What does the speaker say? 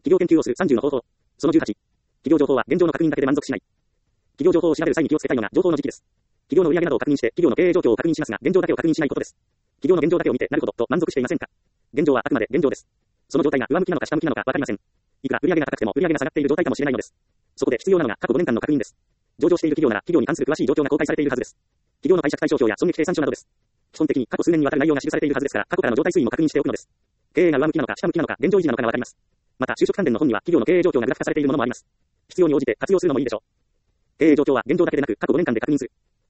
企業研究をする30の方法。その18。企業情報は現状の確認だけで満足しない。企業情報を調べる際に気をつけたいのが情報の時期です。企業の売上などを確認して企業の経営状況を確認しますが、現状だけを確認しないことです。企業の現状だけを見てなるほどと満足していませんか？現状はあくまで現状です。その状態が上向きなのか下向きなのかわかりません。いくら売上が高くても売上が下がっている状態かもしれないのです。そこで必要なのが過去5年間の確認です。上場している企業なら企業に関する詳しい状況が公開されているはずです。企業の解釈対照表や損益計算書などです。基本的に過去数年にわたる内容が記されているはずですから、過去からの状態推移も確認しておくのです。経営が上向きなのか下向きなのか、現状維持なのかがわかります。また、就職関連の本には企業の経営状況がグラフ化されているものもあります。必要に応じて活用するのもいいでしょう。経営状況は現状だけでなく過去5年間で確認する。